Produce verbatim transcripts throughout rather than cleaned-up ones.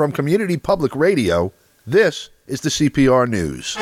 From Community Public Radio, this is the C P R News.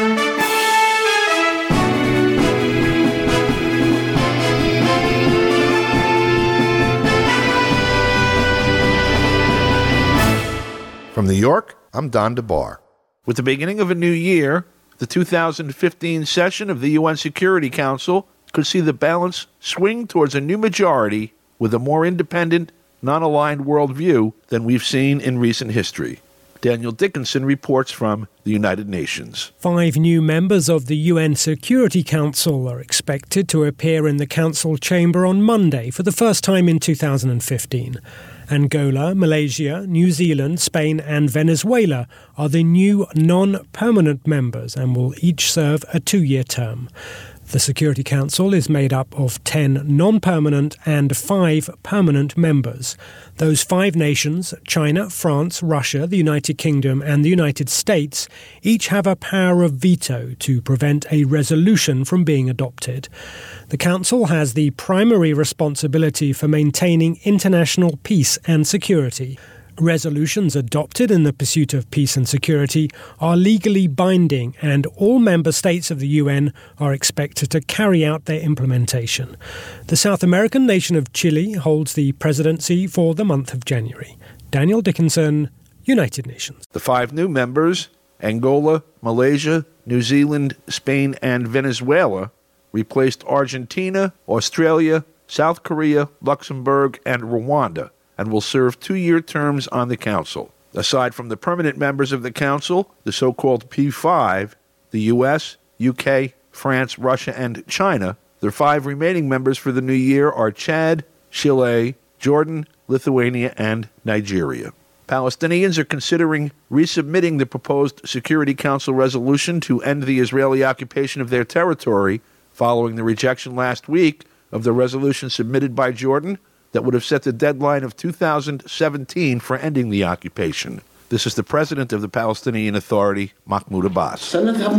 From New York, I'm Don DeBar. With the beginning of a new year, the two thousand fifteen session of the U N Security Council could see the balance swing towards a new majority with a more independent, non-aligned worldview than we've seen in recent history. Daniel Dickinson reports from the United Nations. Five new members of the U N Security Council are expected to appear in the Council chamber on Monday for the first time in two thousand fifteen. Angola, Malaysia, New Zealand, Spain and Venezuela are the new non-permanent members and will each serve a two-year term. The Security Council is made up of ten non-permanent and five permanent members. Those five nations, China, France, Russia, the United Kingdom and the United States, each have a power of veto to prevent a resolution from being adopted. The Council has the primary responsibility for maintaining international peace and security. Resolutions adopted in the pursuit of peace and security are legally binding, and all member states of the U N are expected to carry out their implementation. The South American nation of Chile holds the presidency for the month of January. Daniel Dickinson, United Nations. The five new members, Angola, Malaysia, New Zealand, Spain, and Venezuela, replaced Argentina, Australia, South Korea, Luxembourg, and Rwanda, and will serve two-year terms on the Council. Aside from the permanent members of the Council, the so-called P five, the U S, U K, France, Russia, and China, the five remaining members for the new year are Chad, Chile, Jordan, Lithuania, and Nigeria. Palestinians are considering resubmitting the proposed Security Council resolution to end the Israeli occupation of their territory following the rejection last week of the resolution submitted by Jordan that would have set the deadline of two thousand seventeen for ending the occupation. This is the president of the Palestinian Authority, Mahmoud Abbas.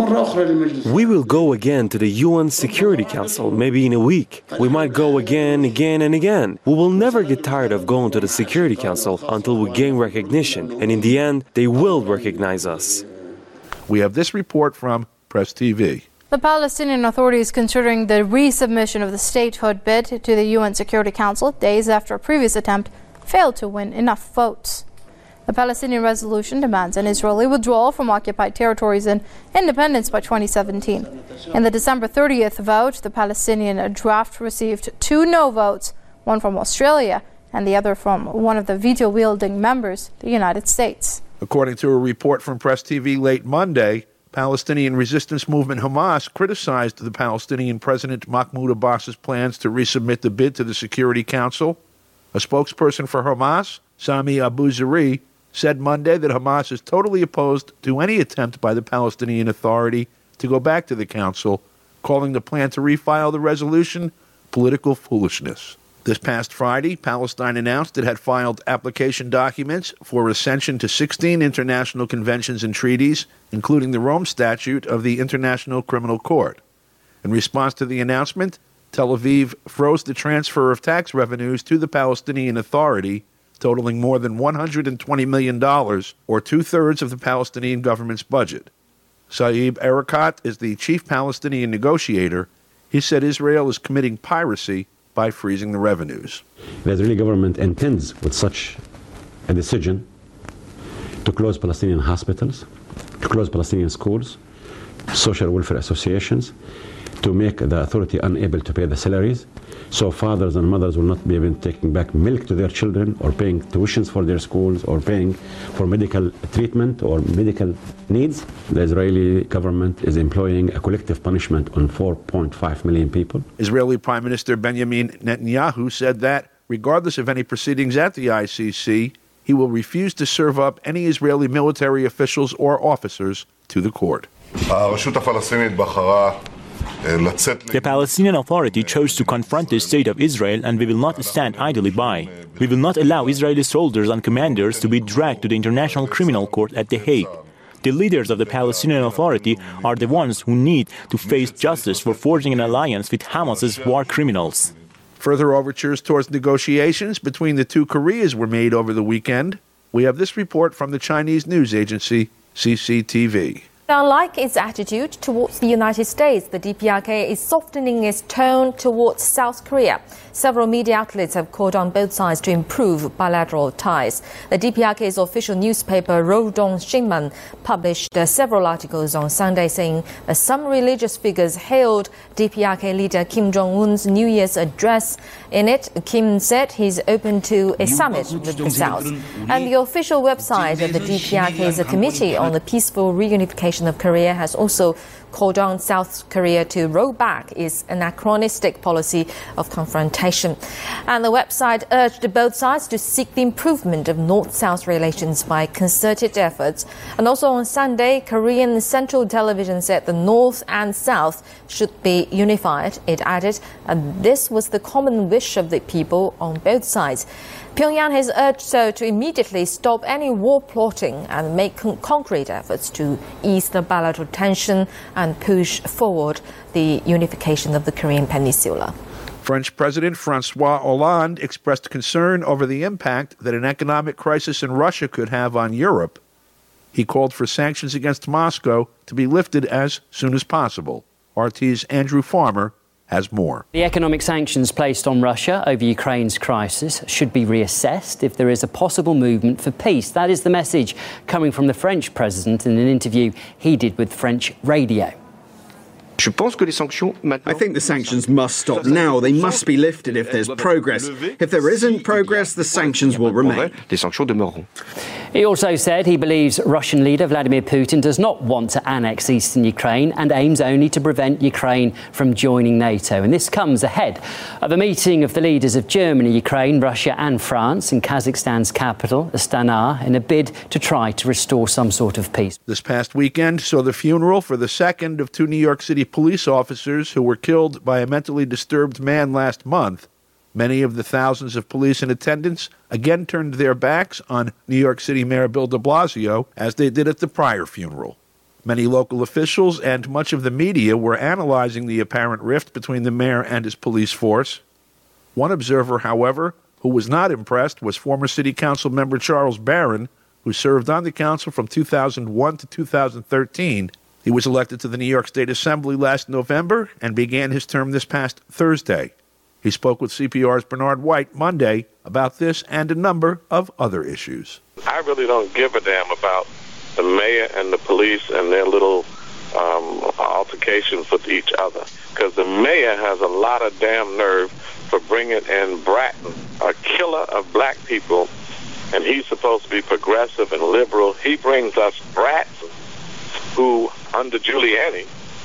We will go again to the U N Security Council, maybe in a week. We might go again, again, and again. We will never get tired of going to the Security Council until we gain recognition, and in the end, they will recognize us. We have this report from Press T V. The Palestinian Authority is considering the resubmission of the statehood bid to the U N Security Council days after a previous attempt failed to win enough votes. The Palestinian resolution demands an Israeli withdrawal from occupied territories and independence by twenty seventeen. In the December thirtieth vote, the Palestinian draft received two no votes, one from Australia and the other from one of the veto-wielding members, the United States. According to a report from Press T V late Monday, Palestinian resistance movement Hamas criticized the Palestinian President Mahmoud Abbas's plans to resubmit the bid to the Security Council. A spokesperson for Hamas, Sami Abu Zari, said Monday that Hamas is totally opposed to any attempt by the Palestinian Authority to go back to the Council, calling the plan to refile the resolution political foolishness. This past Friday, Palestine announced it had filed application documents for accession to sixteen international conventions and treaties, including the Rome Statute of the International Criminal Court. In response to the announcement, Tel Aviv froze the transfer of tax revenues to the Palestinian Authority, totaling more than one hundred twenty million dollars, or two-thirds of the Palestinian government's budget. Saeb Erekat is the chief Palestinian negotiator. He said Israel is committing piracy by freezing the revenues. The Israeli government intends with such a decision to close Palestinian hospitals, to close Palestinian schools, social welfare associations, to make the authority unable to pay the salaries, so fathers and mothers will not be even taking back milk to their children or paying tuitions for their schools or paying for medical treatment or medical needs. The Israeli government is employing a collective punishment on four point five million people. Israeli Prime Minister Benjamin Netanyahu said that, regardless of any proceedings at the I C C, he will refuse to serve up any Israeli military officials or officers to the court. The Palestinian Authority chose to confront the state of Israel, and we will not stand idly by. We will not allow Israeli soldiers and commanders to be dragged to the International Criminal Court at The Hague. The leaders of the Palestinian Authority are the ones who need to face justice for forging an alliance with Hamas's war criminals. Further overtures towards negotiations between the two Koreas were made over the weekend. We have this report from the Chinese news agency C C T V. Unlike its attitude towards the United States, the D P R K is softening its tone towards South Korea. Several media outlets have called on both sides to improve bilateral ties. The D P R K's official newspaper, Rodong Shinman, published uh, several articles on Sunday saying that some religious figures hailed D P R K leader Kim Jong-un's New Year's address. In it, Kim said he's open to a summit with the South. And the official website of the D P R K's Committee on the Peaceful Reunification of Korea has also called on South Korea to roll back its anachronistic policy of confrontation. And the website urged both sides to seek the improvement of North-South relations by concerted efforts. And also on Sunday, Korean Central Television said the North and South should be unified. It added, and this was the common wish of the people on both sides. Pyongyang has urged Seoul to immediately stop any war plotting and make con- concrete efforts to ease the bilateral tension and push forward the unification of the Korean Peninsula. French President François Hollande expressed concern over the impact that an economic crisis in Russia could have on Europe. He called for sanctions against Moscow to be lifted as soon as possible. R T's Andrew Farmer has more. The economic sanctions placed on Russia over Ukraine's crisis should be reassessed if there is a possible movement for peace. That is the message coming from the French president in an interview he did with French radio. I think the sanctions must stop now. They must be lifted if there's progress. If there isn't progress, the sanctions will remain. He also said he believes Russian leader Vladimir Putin does not want to annex eastern Ukraine and aims only to prevent Ukraine from joining NATO. And this comes ahead of a meeting of the leaders of Germany, Ukraine, Russia and France in Kazakhstan's capital, Astana, in a bid to try to restore some sort of peace. This past weekend saw the funeral for the second of two New York City police officers who were killed by a mentally disturbed man last month. Many of the thousands of police in attendance again turned their backs on New York City Mayor Bill de Blasio, as they did at the prior funeral. Many local officials and much of the media were analyzing the apparent rift between the mayor and his police force. One observer, however, who was not impressed was former City Council member Charles Barron, who served on the council from two thousand one to two thousand thirteen. He was elected to the New York State Assembly last November and began his term this past Thursday. He spoke with C P R's Bernard White Monday about this and a number of other issues. I really don't give a damn about the mayor and the police and their little um, altercations with each other, because the mayor has a lot of damn nerve for bringing in Bratton, a killer of black people, and he's supposed to be progressive and liberal. He brings us Bratton, who, under Giuliani,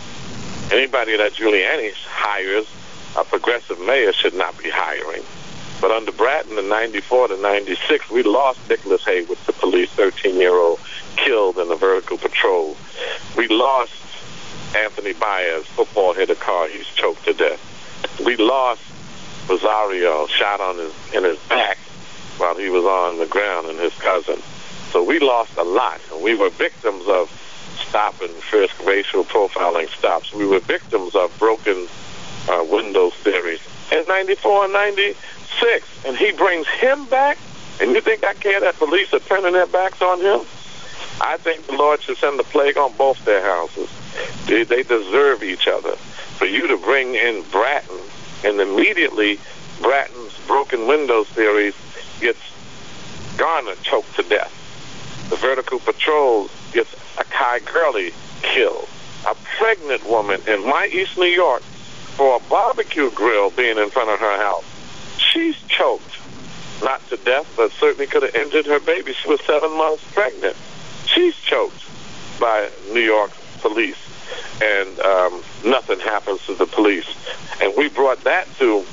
anybody that Giuliani hires, a progressive mayor should not be hiring. But under Bratton in ninety-four to ninety-six, we lost Nicholas Haywood, the police thirteen-year-old, killed in the vertical patrol. We lost Anthony Baez, football hit a car, he's choked to death. We lost Rosario, shot on his in his back while he was on the ground, and his cousin. So we lost a lot, and we were victims of stop and frisk racial profiling stops. We were victims of broken uh, windows theories in ninety-four and ninety-six, and he brings him back, and you think I care that police are turning their backs on him? I think the Lord should send the plague on both their houses. They, they deserve each other. For you to bring in Bratton, and immediately Bratton's broken windows theories gets Garner choked to death. The vertical patrol gets Akai Gurley killed. A pregnant woman in my East New York for a barbecue grill being in front of her house. She's choked. Not to death, but certainly could have injured her baby. She was seven months pregnant. She's choked by New York police. And um, nothing happens to the police. And we brought that to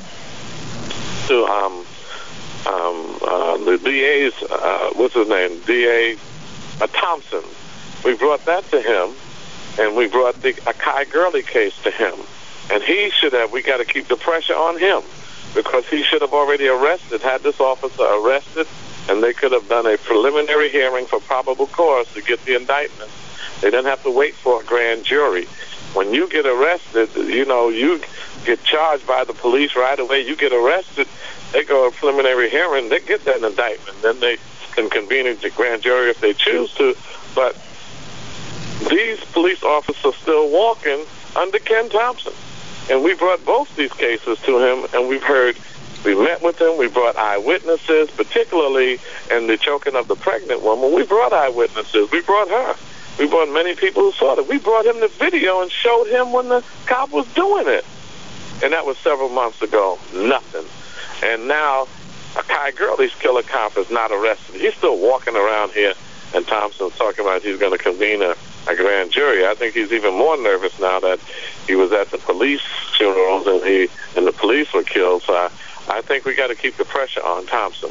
to um, um, uh, the D A's, uh, what's his name, D A uh, Thompson. We brought that to him, and we brought the Akai Gurley case to him. And he should have, we got to keep the pressure on him, because he should have already arrested, had this officer arrested, and they could have done a preliminary hearing for probable cause to get the indictment. They didn't have to wait for a grand jury. When you get arrested, you know, you get charged by the police right away. You get arrested, they go to a preliminary hearing, they get that indictment. Then they can convene a grand jury if they choose to, but these police officers are still walking under Ken Thompson. And we brought both these cases to him, and we've heard, we met with him, we brought eyewitnesses, particularly in the choking of the pregnant woman. We brought eyewitnesses. We brought her. We brought many people who saw it. We brought him the video and showed him when the cop was doing it. And that was several months ago. Nothing. And now, a Kai Gurley's killer cop is not arrested. He's still walking around here, and Thompson's talking about he's going to convene a, a grand jury. I think he's even more nervous now that he was at the police funerals and he and the police were killed. So I, I think we got to keep the pressure on Thompson.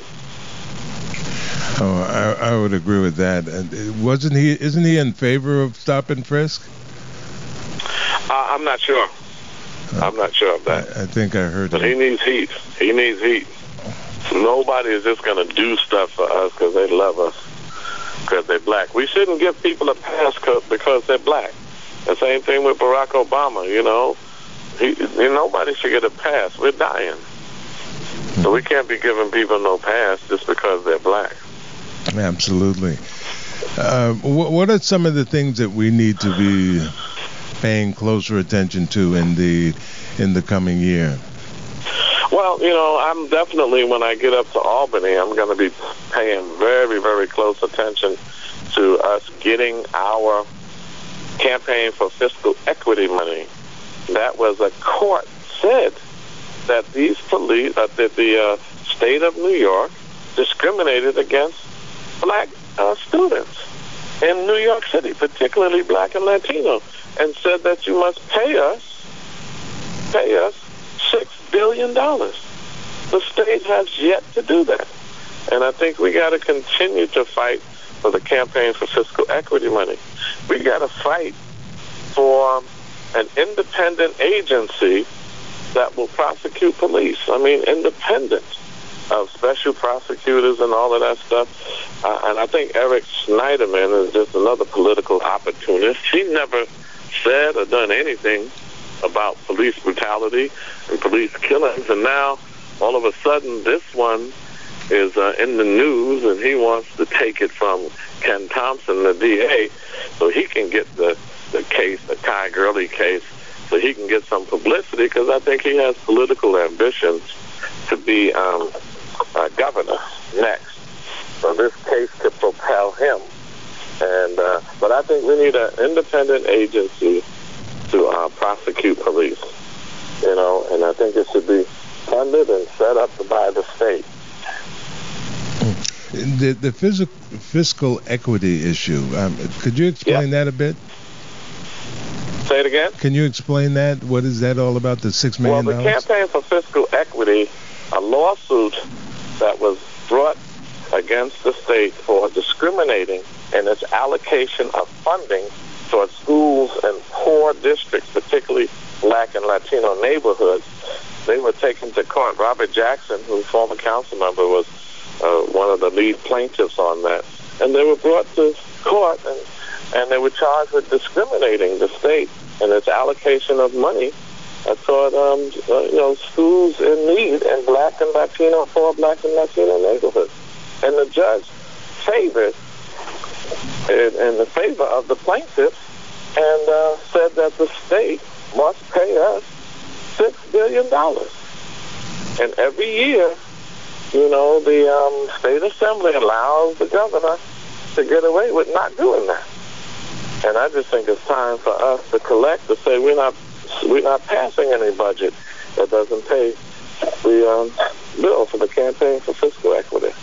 Oh, I, I would agree with that. And wasn't he? Isn't he in favor of stop and frisk? Uh, I'm not sure. Uh, I'm not sure of that. I, I think I heard. But him. he needs heat. He needs heat. Nobody is just going to do stuff for us because they love us, because they're black. We shouldn't give people a pass because they're black. The same thing with Barack Obama. You know, he, nobody should get a pass. We're dying, so we can't be giving people no pass just because they're black. Absolutely. Uh, what, what are some of the things that we need to be paying closer attention to in the in the coming year? Well, you know, I'm definitely, when I get up to Albany, I'm going to be paying very, very close attention to us getting our campaign for fiscal equity money. That was a court said that these police, uh, that the uh, state of New York discriminated against black uh, students in New York City, particularly black and Latino, and said that you must pay us, pay us six billion dollars. The state has yet to do that. And I think we got to continue to fight for the campaign for fiscal equity money. We got to fight for an independent agency that will prosecute police. I mean, independent of special prosecutors and all of that stuff. Uh, and I think Eric Schneiderman is just another political opportunist. He never said or done anything about police brutality and police killings, and now all of a sudden this one is uh, in the news, and he wants to take it from Ken Thompson, the D A, so he can get the, the case, the Kai Gurley case, so he can get some publicity, because I think he has political ambitions to be um, uh, governor next. So this case could propel him. And uh, but I think we need an independent agency to uh, prosecute police, you know, and I think it should be funded and set up by the state. The the physical, fiscal equity issue, um, could you explain yeah. that a bit? Say it again? Can you explain that? What is that all about, the six million dollars? Well, the campaign for fiscal equity, a lawsuit that was brought against the state for discriminating in its allocation of funding towards schools in poor districts, particularly black and Latino neighborhoods. They were taken to court. Robert Jackson, who's former council member, was uh, one of the lead plaintiffs on that. And they were brought to court, and, and they were charged with discriminating the state in its allocation of money toward um, uh, you know, schools in need in black and Latino, poor black and Latino neighborhoods. And the judge favored in, in the favor of the plaintiffs, and uh, said that the state must pay us six billion dollars. And every year, you know, the um, state assembly allows the governor to get away with not doing that. And I just think it's time for us to collect to say we're not we're not passing any budget that doesn't pay the um, bill for the campaign for fiscal equity.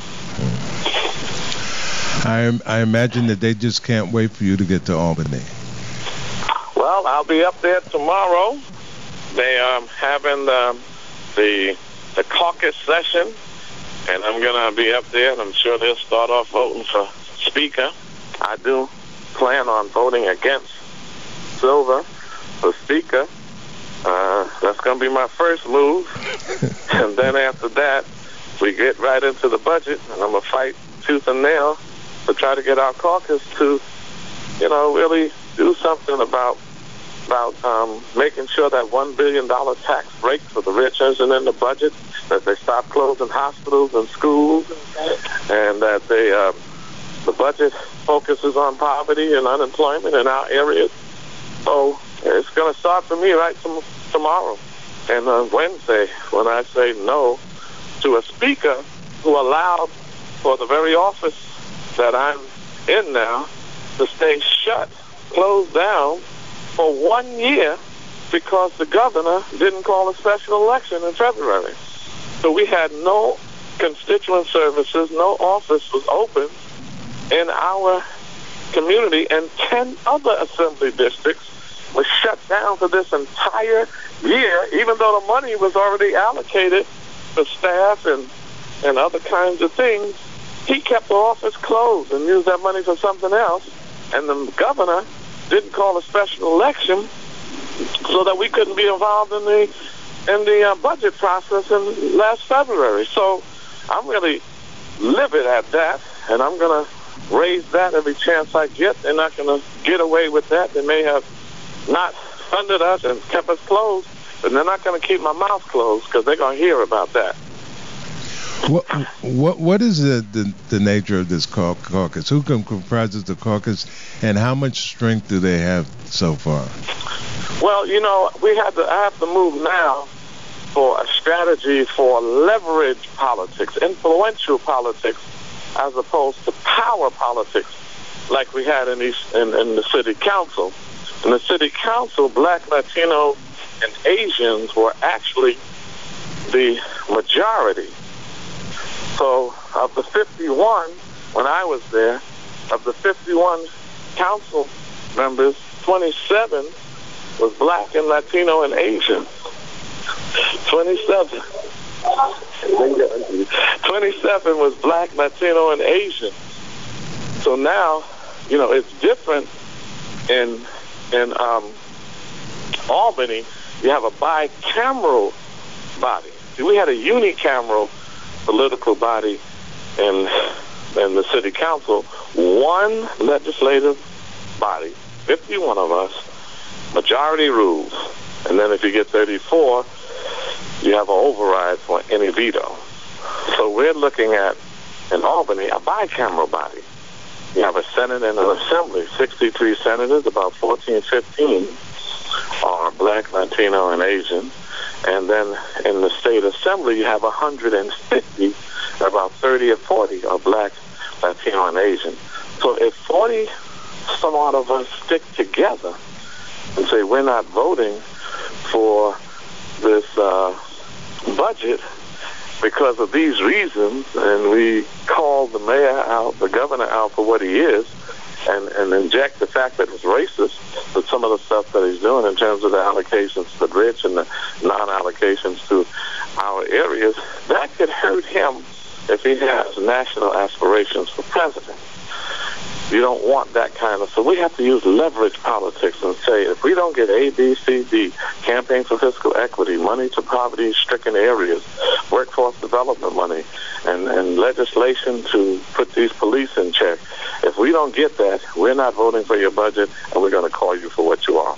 I, I imagine that they just can't wait for you to get to Albany. Well, I'll be up there tomorrow. They are um, having um, the the caucus session, and I'm going to be up there, and I'm sure they'll start off voting for Speaker. I do plan on voting against Silver for Speaker. Uh, that's going to be my first move. And then after that, we get right into the budget, and I'm going to fight tooth and nail to try to get our caucus to, you know, really do something about about um, making sure that one billion dollars tax break for the rich isn't in the budget, that they stop closing hospitals and schools, and that they uh, the budget focuses on poverty and unemployment in our areas. So it's going to start for me right tom- tomorrow and on Wednesday when I say no to a speaker who allowed for the very office that I'm in now to stay shut, closed down for one year because the governor didn't call a special election in February. So we had no constituent services, no office was open in our community, and ten other assembly districts were shut down for this entire year, even though the money was already allocated for staff and, and other kinds of things. He kept the office closed and used that money for something else, and the governor didn't call a special election so that we couldn't be involved in the in the uh, budget process in last February. So I'm really livid at that, and I'm going to raise that every chance I get. They're not going to get away with that. They may have not funded us and kept us closed, but they're not going to keep my mouth closed because they're going to hear about that. What what what is the, the, the nature of this caucus? Who comprises the caucus, and how much strength do they have so far? Well, you know, we had to. I have to move now for a strategy for leverage politics, influential politics, as opposed to power politics, like we had in these in, in the city council. In the city council, Black, Latino, and Asians were actually the majority. So of the fifty-one, when I was there, of the fifty-one council members, twenty-seven was Black and Latino and Asian. twenty-seven. twenty-seven was Black, Latino, and Asian. So now, you know, it's different in in um, Albany. You have a bicameral body. See, we had a unicameral political body in in the city council, one legislative body, fifty-one of us, majority rules, and then if you get thirty-four, you have an override for any veto. So we're looking at, in Albany, a bicameral body. You have a Senate and an Assembly, sixty-three senators, about fourteen, fifteen are Black, Latino, and Asian. And then in the state assembly, you have one hundred fifty, about thirty or forty are Black, Latino, and Asian. So if forty some odd of us stick together and say we're not voting for this uh, budget because of these reasons, and we call the mayor out, the governor out for what he is, and, and inject the fact that it's racist with some of the stuff that he's doing in terms of the allocations to the rich and the non-allocations to our areas, that could hurt him if he has national aspirations for president. You don't want that kind of... So we have to use leverage politics and say, if we don't get A, B, C, D, campaign for fiscal equity, money to poverty-stricken areas, workforce development money, and, and legislation to put these police in check, if we don't get that, we're not voting for your budget, and we're going to call you for what you are.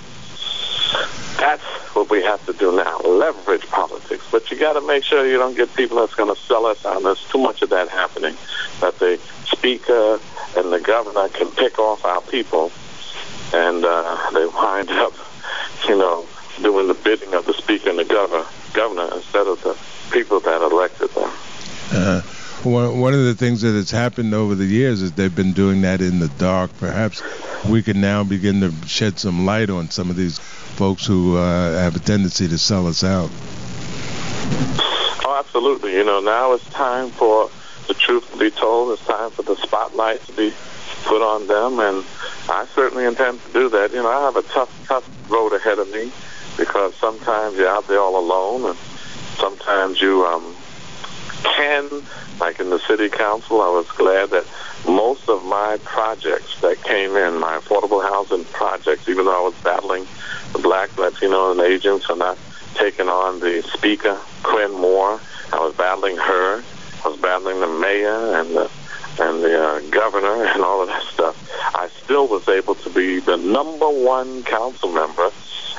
That's what we have to do now, leverage politics. But you got to make sure you don't get people that's going to sell us out. There's too much of that happening, that the speaker and the governor can pick off our people, and uh, they wind up, you know, doing the bidding of the speaker and the governor, governor instead of the people that elected them. Uh, one, one of the things that has happened over the years is they've been doing that in the dark. Perhaps we can now begin to shed some light on some of these folks who uh, have a tendency to sell us out. Oh, absolutely. You know, now it's time for the truth to be told. It's time for the spotlight to be put on them, and I certainly intend to do that. You know, I have a tough, tough road ahead of me because sometimes you're out there all alone, and sometimes you um, can, like in the city council, I was glad that most of my projects that came in, my affordable housing projects, even though I was battling the Black, Latino, and Asians for not taking on the speaker, Quinn Moore, I was battling her. I was battling the mayor and the and the uh, governor and all of that stuff. I still was able to be the number one council member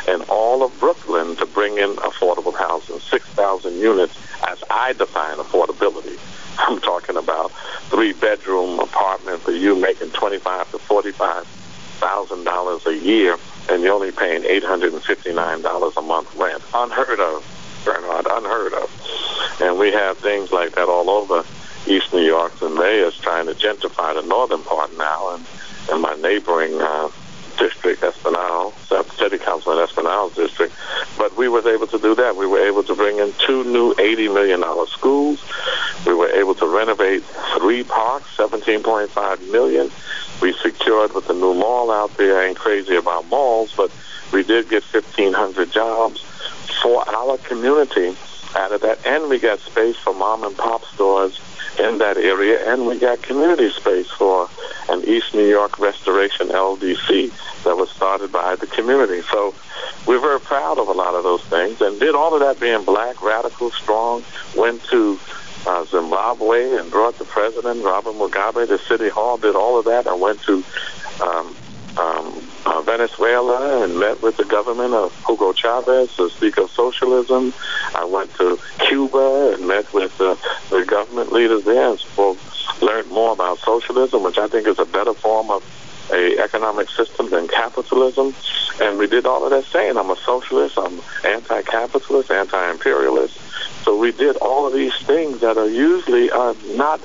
and all of Brooklyn to bring in affordable housing, six thousand units as I define affordability. I'm talking about three-bedroom apartment for you making twenty-five to forty-five thousand dollars a year, and you're only paying eight hundred and fifty-nine dollars a month rent. Unheard of, Bernard, unheard of. And we have things like that all over East New York. The mayor's trying to gentrify the northern part now, and, and my neighboring uh, district, Espinal, City Council in Espinal's district. But we were able to do that. We were able to bring in two new eighty million dollars schools. We were able to renovate three parks, seventeen point five million dollars. We secured with the new mall out there. I ain't crazy about malls, but we did get fifteen hundred jobs for our community out of that. And we got space for mom and pop stores in that area, and we got community space for an East New York Restoration L D C that was started by the community. So we're very proud of a lot of those things, and did all of that being black, radical, strong. Went to uh, Zimbabwe and brought the president, Robert Mugabe, to City Hall, did all of that. I went to um, um, uh, Venezuela and met with the government of Hugo Chavez, the Speaker of Socialism. I went to Cuba and met with uh, the government leaders there and spoke, learned more about socialism, which I think is a better form of a economic system than capitalism. And we did all of that saying, I'm a socialist, I'm anti-capitalist, anti-imperialist. So we did all of these things that are usually uh, not,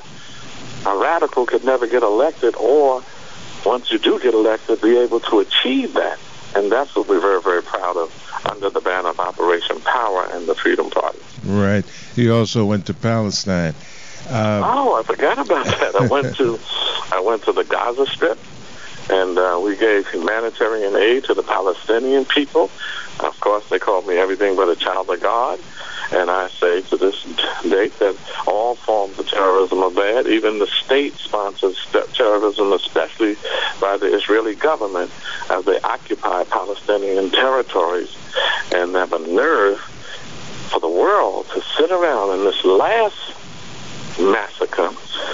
a radical could never get elected, or once you do get elected, be able to achieve that. And that's what we're very, very proud of under the banner of Operation Power and the Freedom Party. Right. You also went to Palestine. Uh, oh, I forgot about that. I went to I went to the Gaza Strip, and uh, we gave humanitarian aid to the Palestinian people. Of course, they called me everything but a child of God. And I say to this date that all forms of terrorism are bad. Even the state sponsors terrorism, especially by the Israeli government, as they occupy Palestinian territories and have a nerve for the world to sit around in this last massacre,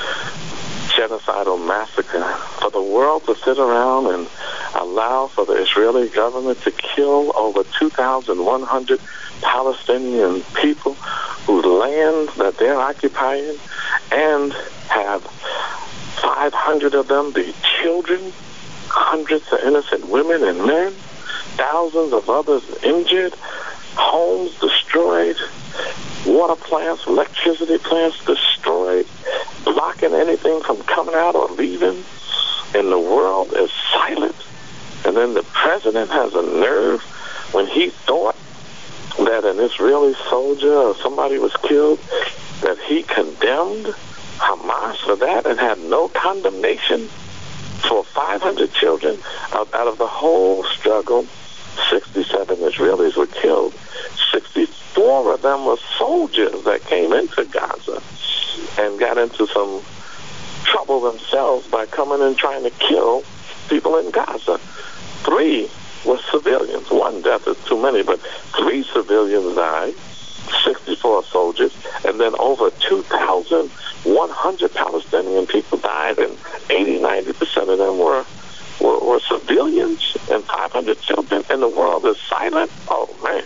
genocidal massacre, for the world to sit around and allow for the Israeli government to kill over two thousand one hundred Palestinian people whose land that they're occupying, and have five hundred of them be children, hundreds of innocent women and men, thousands of others injured, homes destroyed, water plants, electricity plants destroyed, blocking anything from coming out or leaving, and the world is silent. And then the president has a nerve, when he thought that an Israeli soldier or somebody was killed, that he condemned Hamas for that and had no condemnation for five hundred children. Out, out of the whole struggle, sixty-seven Israelis were killed. sixty-four of them were soldiers that came into Gaza and got into some trouble themselves by coming and trying to kill people in Gaza. Three were civilians. One death is too many, but three civilians died, sixty-four soldiers, and then over two thousand one hundred Palestinian people died, and eighty, ninety percent of them were, were, were civilians, and five hundred children, and the world is silent. Oh, man.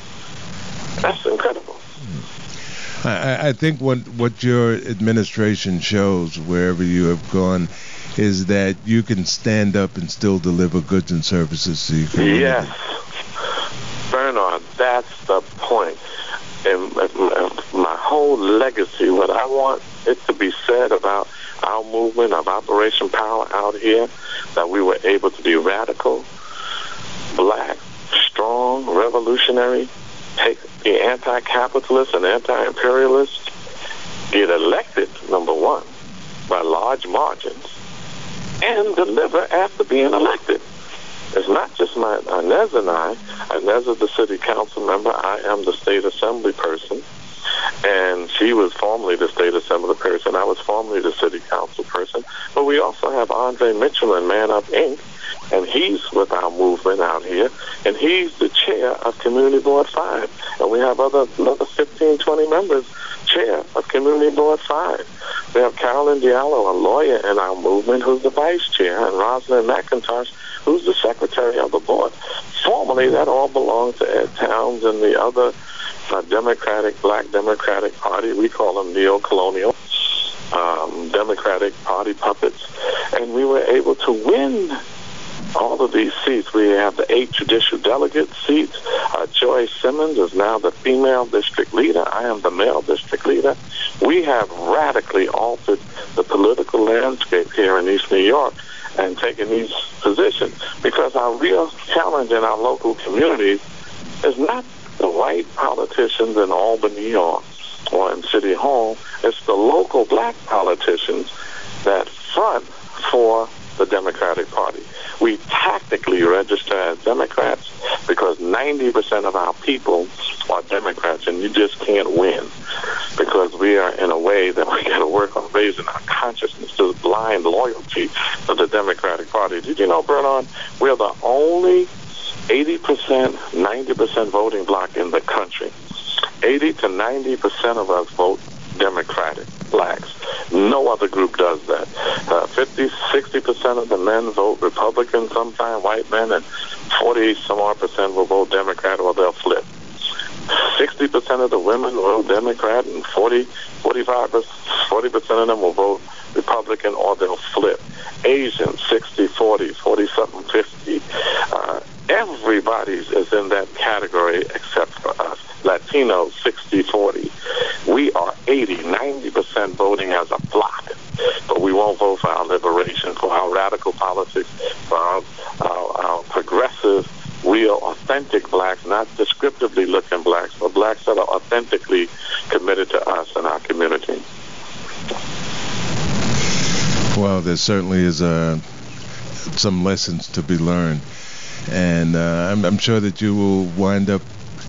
That's incredible. I, I think what, what your administration shows, wherever you have gone, is that you can stand up and still deliver goods and services to your community. Yes. Bernard, that's the point. And my whole legacy, what I want it to be said about our movement of Operation Power out here, that we were able to be radical, black, strong, revolutionary, take the anti-capitalist and anti-imperialist, get elected, number one, by large margins, and deliver after being elected. It's not just my Inez and I. Inez is the city council member. I am the state assembly person. And she was formerly the state assembly person. I was formerly the city council person. But we also have Andre Mitchell in Man Up Incorporated. And he's with our movement out here. And he's the chair of Community Board five. And we have other another fifteen, twenty members chair of Community Board five. We have Carolyn Diallo, a lawyer in our movement, who's the vice chair, and Rosalind McIntosh, who's the secretary of the board. Formerly, that all belonged to Ed Towns and the other uh, Democratic, Black Democratic Party. We call them neo-colonial um, Democratic Party puppets. And we were able to win all of these seats. We have the eight judicial delegate seats. Uh, Joy Simmons is now the female district leader. I am the male district leader. We have radically altered the political landscape here in East New York and taken these positions, because our real challenge in our local communities is not the white politicians in Albany or, or in City Hall. It's the local black politicians that front for the Democratic Party. We tactically register as Democrats because ninety percent of our people are Democrats, and you just can't win because we are in a way that we got to work on raising our consciousness to the blind loyalty of the Democratic Party. Did you know, Bernard, we're the only eighty percent, ninety percent voting bloc in the country. eighty to ninety percent of us vote Democratic, blacks. No other group does that. Uh, fifty, sixty percent of the men vote Republican, sometimes white men, and forty some odd percent will vote Democrat, or they'll flip. sixty percent of the women will vote Democrat, and forty, forty-five, forty percent of them will vote Republican, or they'll flip. Asians, sixty forty, forty-something, fifty. Uh, everybody is in that category except for us. Latinos, sixty forty. We are eighty, ninety percent voting as a bloc, but we won't vote for our liberation, for our radical politics, for our, our, our progressive, real, authentic blacks, not descriptively looking blacks, but blacks that are authentically committed to us and our community. Well, there certainly is uh, some lessons to be learned, and uh, I'm, I'm sure that you will wind up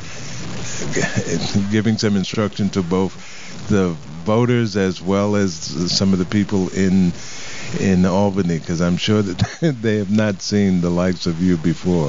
giving some instruction to both the voters as well as some of the people in in Albany, because I'm sure that they have not seen the likes of you before.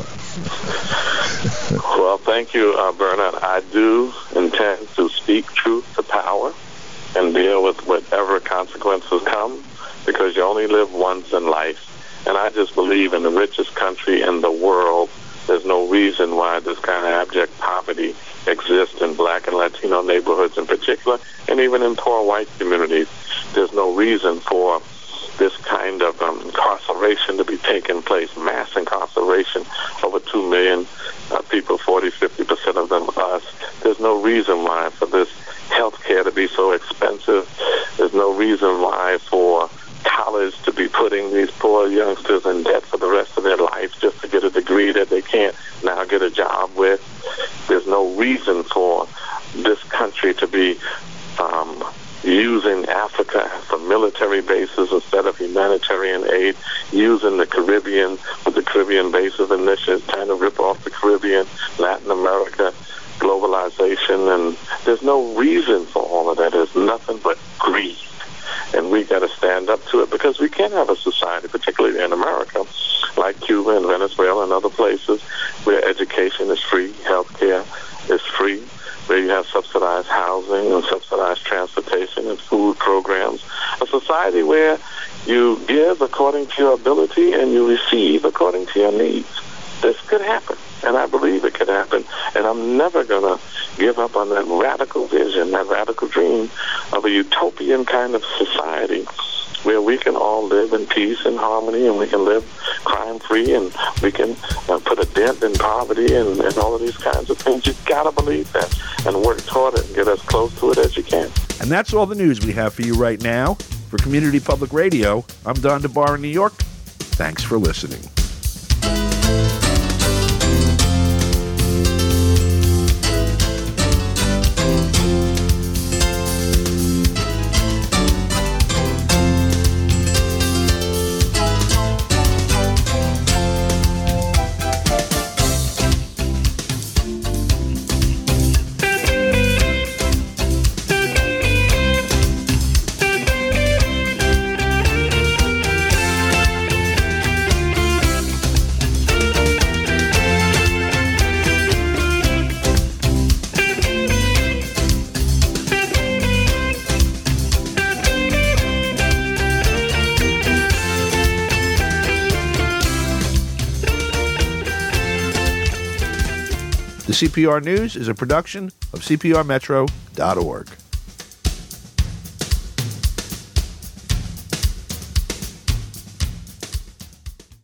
Well, thank you, uh, Bernard. I do intend to speak truth to power and deal with whatever consequences come, because you only live once in life. And I just believe in the richest country in the world, there's no reason why this kind of abject poverty exists in black and Latino neighborhoods in particular, and even in poor white communities. There's no reason for this kind of um, incarceration to be taking place, mass incarceration, over two million uh, people, forty, fifty percent of them us. There's no reason why for this health care to be so expensive. There's no reason why for college to be putting these poor youngsters in debt for the rest of their life just to get a degree that they can't now get a job with. There's no reason for this country to be um, using Africa for military bases instead of humanitarian aid, using the Caribbean with the Caribbean bases initiative, trying to rip off the Caribbean, Latin America, globalization, and there's no reason for all of that. There's nothing but greed. And we got to stand up to it, because we can't have a society, particularly in America, like Cuba and Venezuela and other places, where education is free, health care is free, where you have subsidized housing and subsidized transportation and food programs. A society where you give according to your ability and you receive according to your needs. This could happen, and I believe it could happen. And I'm never going to give up on that radical vision, that radical dream of a utopian kind of society where we can all live in peace and harmony, and we can live crime-free, and we can uh, put a dent in poverty and, and all of these kinds of things. You've got to believe that and work toward it and get as close to it as you can. And that's all the news we have for you right now. For Community Public Radio, I'm Don DeBar in New York. Thanks for listening. The C P R News is a production of C P R Metro dot org.